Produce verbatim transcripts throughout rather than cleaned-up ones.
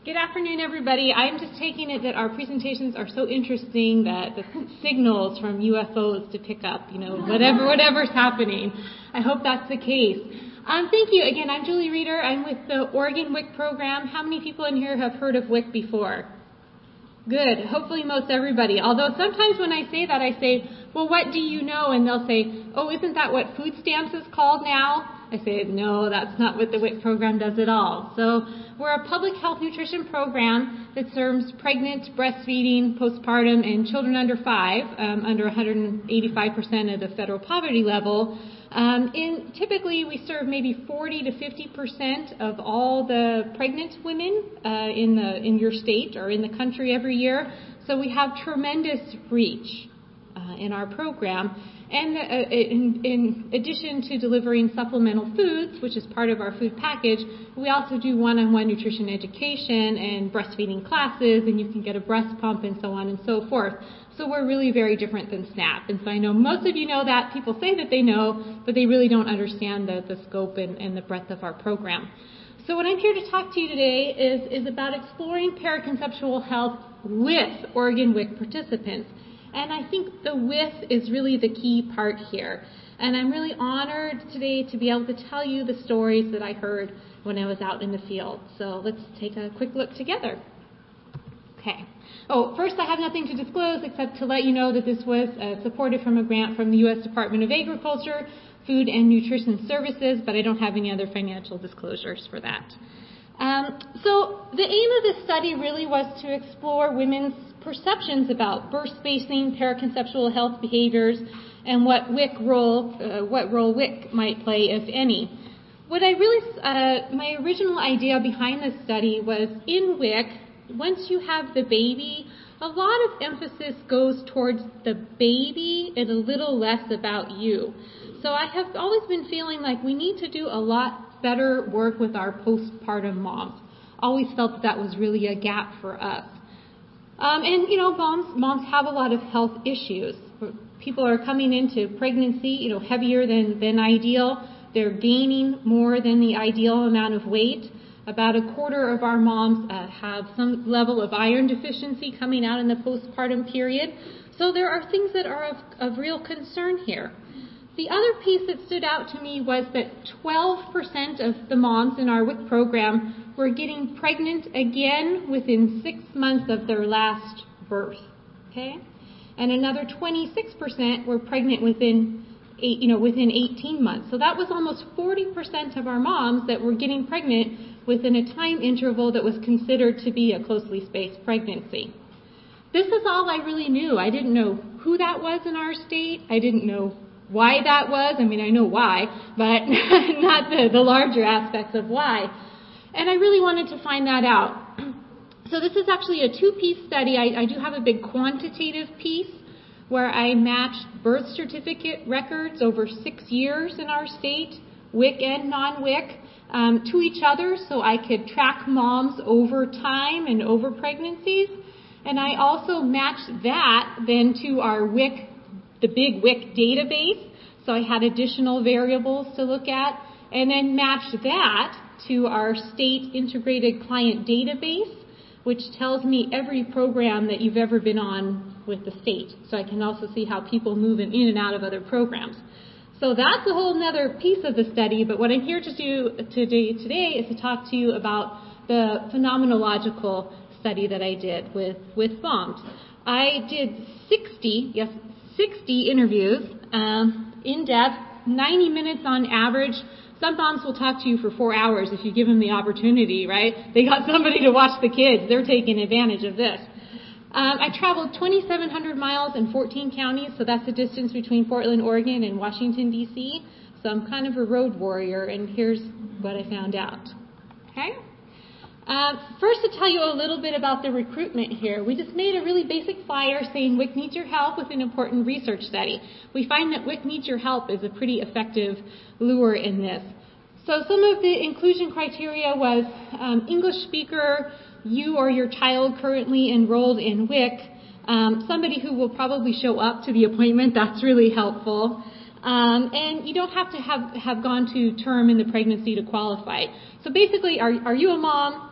Good afternoon, everybody. I'm just taking it that our presentations are so interesting that the signals from U F Os to pick up, you know, whatever, whatever's happening. I hope that's the case. Um, thank you. Again, I'm Julie Reeder. I'm with the Oregon W I C program. How many people in here have heard of W I C before? Good. Hopefully most everybody. Although sometimes when I say that, I say, well, what do you know? And they'll say, oh, isn't that what food stamps is called now? I say, no, that's not what the W I C program does at all. So we're a public health nutrition program that serves pregnant, breastfeeding, postpartum, and children under five, um, under one hundred eighty-five percent of the federal poverty level. Um, in, typically, we serve maybe forty to fifty percent of all the pregnant women uh, in the in your state or in the country every year. So we have tremendous reach uh, in our program. And uh, in, in addition to delivering supplemental foods, which is part of our food package, we also do one-on-one nutrition education and breastfeeding classes, and you can get a breast pump and so on and so forth. So we're really very different than SNAP. And so I know most of you know that. People say that they know, but they really don't understand the, the scope and, and the breadth of our program. So what I'm here to talk to you today is, is about exploring paraconceptual health with Oregon W I C participants. And I think the with is really the key part here. And I'm really honored today to be able to tell you the stories that I heard when I was out in the field. So let's take a quick look together. Okay. Oh, first I have nothing to disclose except to let you know that this was uh, supported from a grant from the U S Department of Agriculture, Food and Nutrition Services, but I don't have any other financial disclosures for that. Um, so the aim of this study really was to explore women's perceptions about birth spacing, paraconceptual health behaviors, and what W I C role, uh, what role W I C might play, if any. What I really, uh, my original idea behind this study was in W I C, once you have the baby, a lot of emphasis goes towards the baby and a little less about you. So I have always been feeling like we need to do a lot better work with our postpartum moms. Always felt that that was really a gap for us. Um, and, you know, moms, moms have a lot of health issues. People are coming into pregnancy, you know, heavier than, than ideal. They're gaining more than the ideal amount of weight. About a quarter of our moms uh, have some level of iron deficiency coming out in the postpartum period. So there are things that are of, of real concern here. The other piece that stood out to me was that twelve percent of the moms in our W I C program were getting pregnant again within six months of their last birth, okay? And another twenty-six percent were pregnant within eight, you know, within eighteen months. So that was almost forty percent of our moms that were getting pregnant within a time interval that was considered to be a closely spaced pregnancy. This is all I really knew. I didn't know who that was in our state. I didn't know why that was. I mean, I know why, but not the, the larger aspects of why. And I really wanted to find that out. So this is actually a two-piece study. I, I do have a big quantitative piece where I matched birth certificate records over six years in our state, W I C and non-W I C, um, to each other so I could track moms over time and over pregnancies. And I also matched that then to our W I C, the big W I C database, so I had additional variables to look at, and then matched that to our state integrated client database, which tells me every program that you've ever been on with the state, so I can also see how people move in and out of other programs. So that's a whole other piece of the study, but what I'm here to do today, today is to talk to you about the phenomenological study that I did with, with moms. I did sixty, yes, sixty interviews, um, in depth, ninety minutes on average. Some moms will talk to you for four hours if you give them the opportunity, right? They got somebody to watch the kids. They're taking advantage of this. Um, I traveled twenty-seven hundred miles in fourteen counties, so that's the distance between Portland, Oregon, and Washington, D C So I'm kind of a road warrior, and here's what I found out. Okay? Uh, first, to tell you a little bit about the recruitment here, we just made a really basic flyer saying W I C needs your help with an important research study. We find that W I C needs your help is a pretty effective lure in this. So some of the inclusion criteria was um, English speaker, you or your child currently enrolled in W I C, um, somebody who will probably show up to the appointment, that's really helpful. Um, and you don't have to have, have gone to term in the pregnancy to qualify. So basically, are, are you a mom?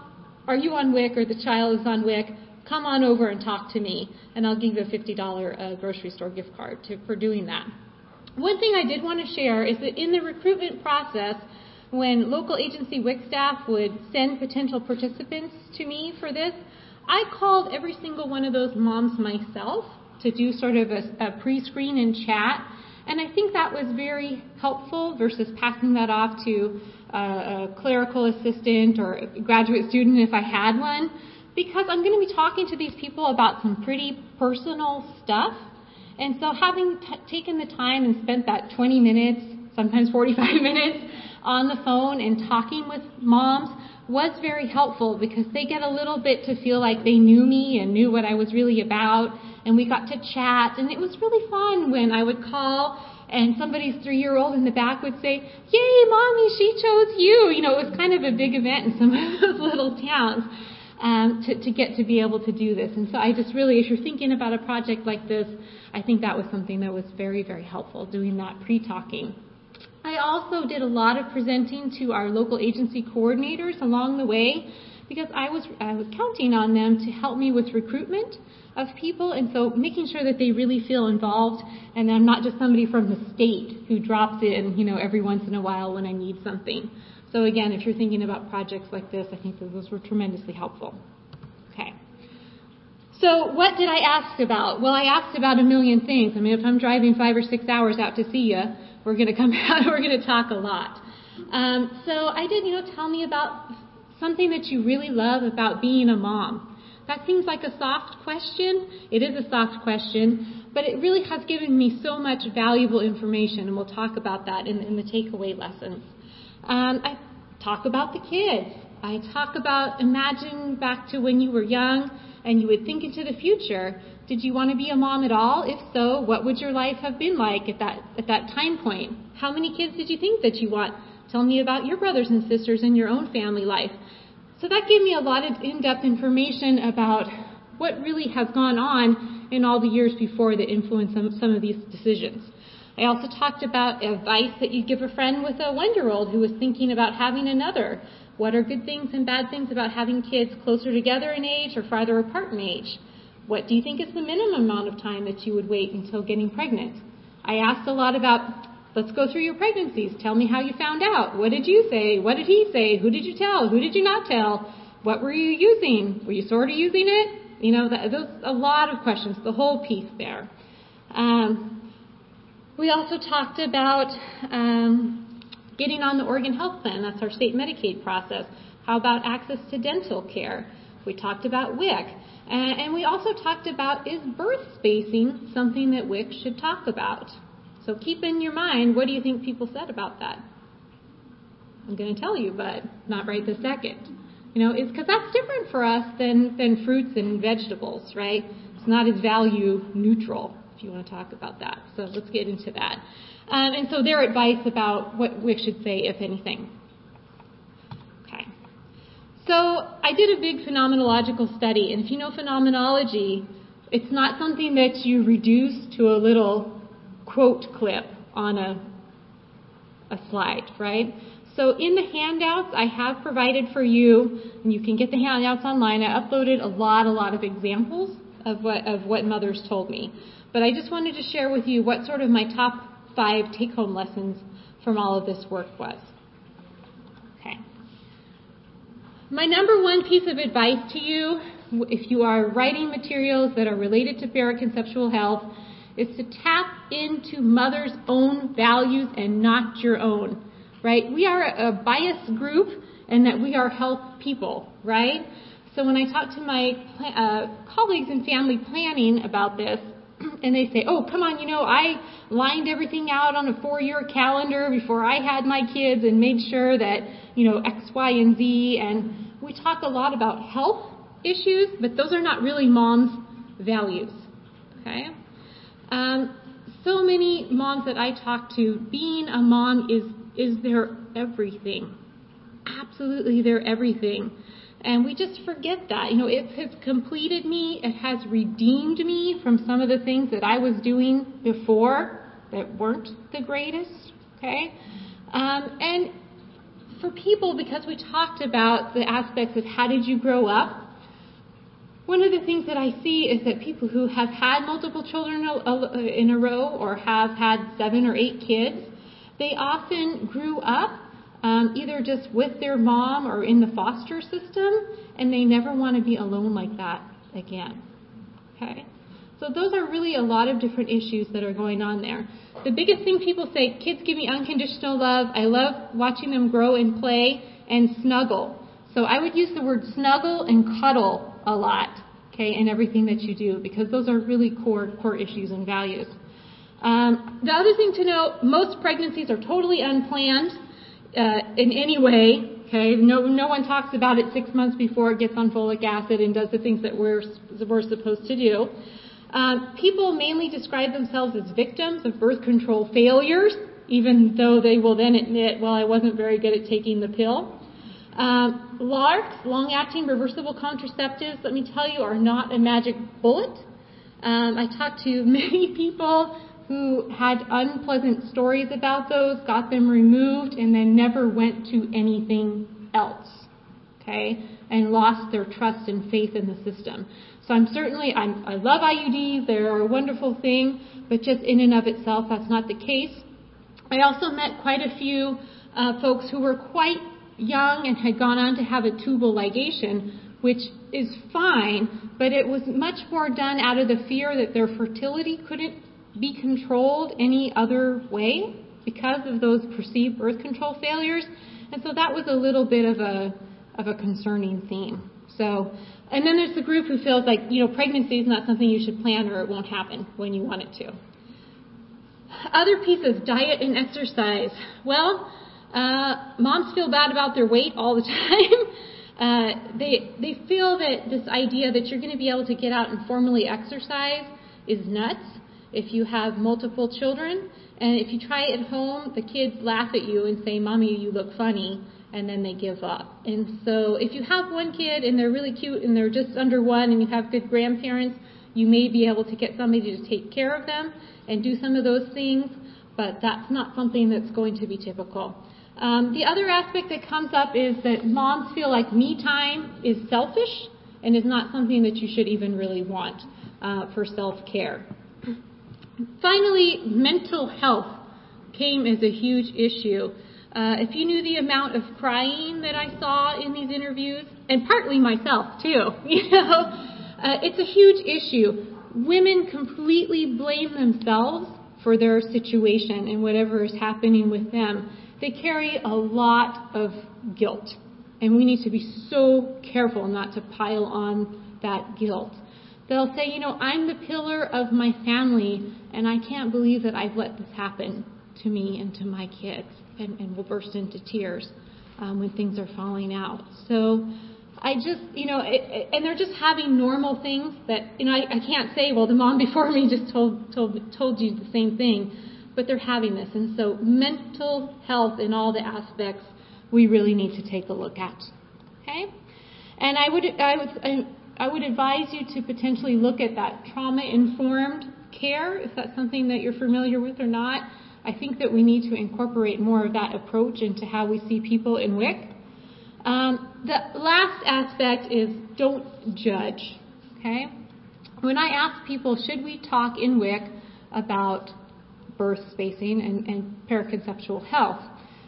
are you on W I C or the child is on W I C? Come on over and talk to me, and I'll give you a fifty dollars uh, grocery store gift card to, for doing that. One thing I did want to share is that in the recruitment process, when local agency W I C staff would send potential participants to me for this, I called every single one of those moms myself to do sort of a, a pre-screen and chat. And I think that was very helpful versus passing that off to uh, a clerical assistant or a graduate student if I had one, because I'm going to be talking to these people about some pretty personal stuff. And so having t- taken the time and spent that twenty minutes, sometimes forty-five minutes, on the phone and talking with moms was very helpful, because they get a little bit to feel like they knew me and knew what I was really about, and we got to chat, and it was really fun when I would call and somebody's three-year-old in the back would say, "Yay, Mommy, she chose you." You know, it was kind of a big event in some of those little towns um, to, to get to be able to do this. And so I just really, if you're thinking about a project like this, I think that was something that was very, very helpful, doing that pre-talking. I also did a lot of presenting to our local agency coordinators along the way, because I was I was counting on them to help me with recruitment of people, and so making sure that they really feel involved, and I'm not just somebody from the state who drops in, you know, every once in a while when I need something. So again, if you're thinking about projects like this, I think that those were tremendously helpful. Okay. So what did I ask about? Well, I asked about a million things. I mean, if I'm driving five or six hours out to see you, we're going to come out, we're going to talk a lot. Um, so I did, you know, tell me about something that you really love about being a mom. That seems like a soft question. It is a soft question, but it really has given me so much valuable information, and we'll talk about that in, in the takeaway lessons. Um, I talk about the kids. I talk about, imagine back to when you were young and you would think into the future. Did you want to be a mom at all? If so, what would your life have been like at that at that time point? How many kids did you think that you want? Tell me about your brothers and sisters in your own family life. So that gave me a lot of in-depth information about what really has gone on in all the years before that influenced some, some of these decisions. I also talked about advice that you'd give a friend with a one-year-old who was thinking about having another. What are good things and bad things about having kids closer together in age or farther apart in age? What do you think is the minimum amount of time that you would wait until getting pregnant? I asked a lot about, let's go through your pregnancies. Tell me how you found out. What did you say? What did he say? Who did you tell? Who did you not tell? What were you using? Were you sort of using it? You know, that, those a lot of questions, the whole piece there. Um, we also talked about um, getting on the Oregon Health Plan. That's our state Medicaid process. How about access to dental care? We talked about W I C. And, and we also talked about, is birth spacing something that W I C should talk about? So keep in your mind, what do you think people said about that? I'm going to tell you, but not right this second. You know, it's because that's different for us than, than fruits and vegetables, right? It's not as value neutral, if you want to talk about that. So let's get into that. Um, and so their advice about what W I C should say, if anything. Okay. So I did a big phenomenological study, and if you know phenomenology, it's not something that you reduce to a little quote clip on a, a slide, right? So in the handouts I have provided for you, and you can get the handouts online, I uploaded a lot, a lot of examples of what, of what mothers told me. But I just wanted to share with you what sort of my top five take-home lessons from all of this work was. Okay. My number one piece of advice to you, if you are writing materials that are related to paraconceptual health, is to tap into mother's own values and not your own, right? We are a biased group, and that we are health people, right? So when I talk to my uh, colleagues in family planning about this, and they say, oh, come on, you know, I lined everything out on a four-year calendar before I had my kids and made sure that, you know, X, Y, and Z. And we talk a lot about health issues, but those are not really mom's values, okay? Um, so many moms that I talk to, being a mom is, is their everything. Absolutely their everything. And we just forget that. You know, it has completed me. It has redeemed me from some of the things that I was doing before that weren't the greatest. Okay? Um, and for people, because we talked about the aspects of how did you grow up, one of the things that I see is that people who have had multiple children in a row or have had seven or eight kids, they often grew up um, either just with their mom or in the foster system, and they never want to be alone like that again. Okay? So those are really a lot of different issues that are going on there. The biggest thing people say, kids give me unconditional love. I love watching them grow and play and snuggle. So I would use the word snuggle and cuddle a lot, okay, in everything that you do, because those are really core core issues and values. Um, the other thing to note, most pregnancies are totally unplanned uh, in any way. Okay, no no one talks about it six months before it gets on folic acid and does the things that we're we're supposed to do. Um, people mainly describe themselves as victims of birth control failures, even though they will then admit, well, I wasn't very good at taking the pill. Um, L A R Cs, long-acting reversible contraceptives, let me tell you, are not a magic bullet. Um, I talked to many people who had unpleasant stories about those, got them removed, and then never went to anything else, okay, and lost their trust and faith in the system. So I'm certainly, I'm, I love I U Ds, they're a wonderful thing, but just in and of itself, that's not the case. I also met quite a few uh, folks who were quite young and had gone on to have a tubal ligation, which is fine, but it was much more done out of the fear that their fertility couldn't be controlled any other way because of those perceived birth control failures. And so that was a little bit of a of a concerning theme. So, and then there's the group who feels like, you know, pregnancy is not something you should plan or it won't happen when you want it to. Other pieces, diet and exercise. Well, uh, moms feel bad about their weight all the time. Uh, they they feel that this idea that you're going to be able to get out and formally exercise is nuts if you have multiple children. And if you try it at home, the kids laugh at you and say, Mommy, you look funny, and then they give up. And so if you have one kid and they're really cute and they're just under one and you have good grandparents, you may be able to get somebody to take care of them and do some of those things, but that's not something that's going to be typical. Um, the other aspect that comes up is that moms feel like me time is selfish and is not something that you should even really want uh, for self-care. Finally, mental health came as a huge issue. Uh, if you knew the amount of crying that I saw in these interviews, and partly myself too, you know, uh, it's a huge issue. Women completely blame themselves for their situation and whatever is happening with them. They carry a lot of guilt, and we need to be so careful not to pile on that guilt. They'll say, you know, I'm the pillar of my family, and I can't believe that I've let this happen to me and to my kids, and, and will burst into tears um, when things are falling out. So I just, you know, it, it, and they're just having normal things that, you know, I, I can't say, well, the mom before me just told, told, told you the same thing, but they're having this. And so mental health in all the aspects we really need to take a look at. Okay? And I would, I would, I, I would advise you to potentially look at that trauma-informed care, if that's something that you're familiar with or not. I think that we need to incorporate more of that approach into how we see people in W I C. Um, the last aspect is don't judge. Okay? When I ask people, should we talk in W I C about birth spacing and, and paraconceptual health,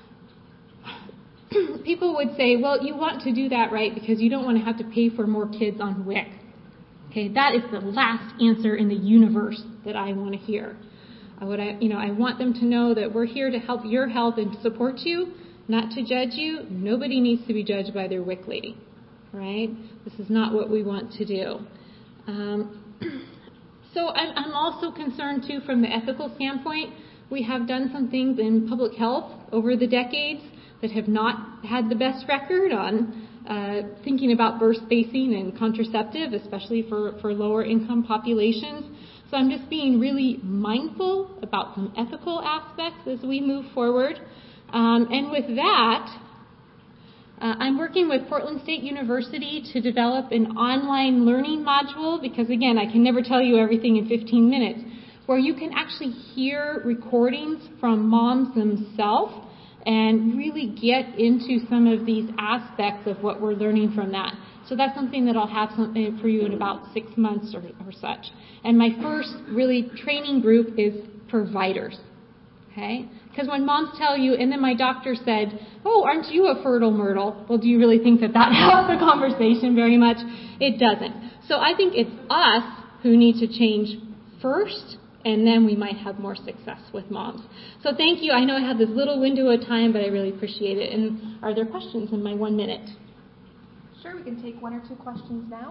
people would say, well, you want to do that, right, because you don't want to have to pay for more kids on W I C. Okay, that is the last answer in the universe that I want to hear. I would, you know, I want them to know that we're here to help your health and support you, not to judge you. Nobody needs to be judged by their W I C lady, right? This is not what we want to do. Um, so I'm, I'm also concerned, too, from the ethical standpoint. We have done some things in public health over the decades that have not had the best record on uh, thinking about birth spacing and contraceptive, especially for, for lower income populations. So I'm just being really mindful about some ethical aspects as we move forward. Um, and with that, uh, I'm working with Portland State University to develop an online learning module because, again, I can never tell you everything in fifteen minutes, where you can actually hear recordings from moms themselves and really get into some of these aspects of what we're learning from that. So that's something that I'll have something for you in about six months or, or such. And my first really training group is providers. Okay? Because when moms tell you, and then my doctor said, oh, aren't you a fertile myrtle? Well, do you really think that that helps the conversation very much? It doesn't. So I think it's us who need to change first, and then we might have more success with moms. So thank you. I know I have this little window of time, but I really appreciate it. And are there questions in my one minute? Sure, we can take one or two questions now.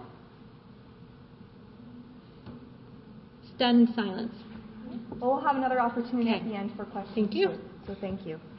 Stunned silence. Well, we'll have another opportunity Okay. at the end for questions. Thank you. So, so thank you.